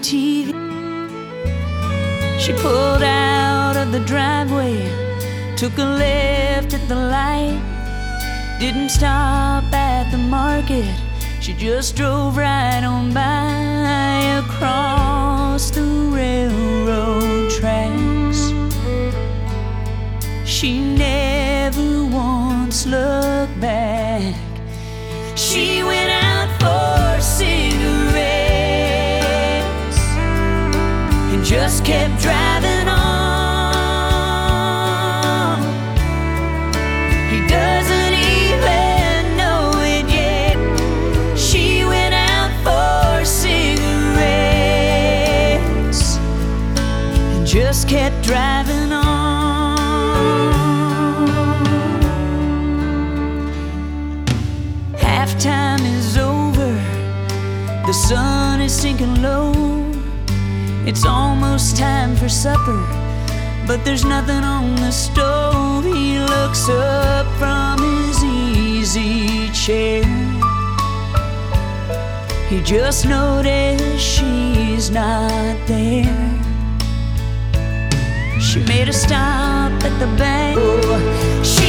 TV. She pulled out of the driveway, took a left at the light, didn't stop at the market, she just drove right on by across the railroad tracks. She never once looked back. She went out for cigarettes and just kept driving on. He doesn't even know it yet. She went out for cigarettes and just kept driving on. Halftime is over, the sun is sinking low. It's almost time for supper, but there's nothing on the stove. He looks up from his easy chair. He just noticed she's not there. She made a stop at the bank.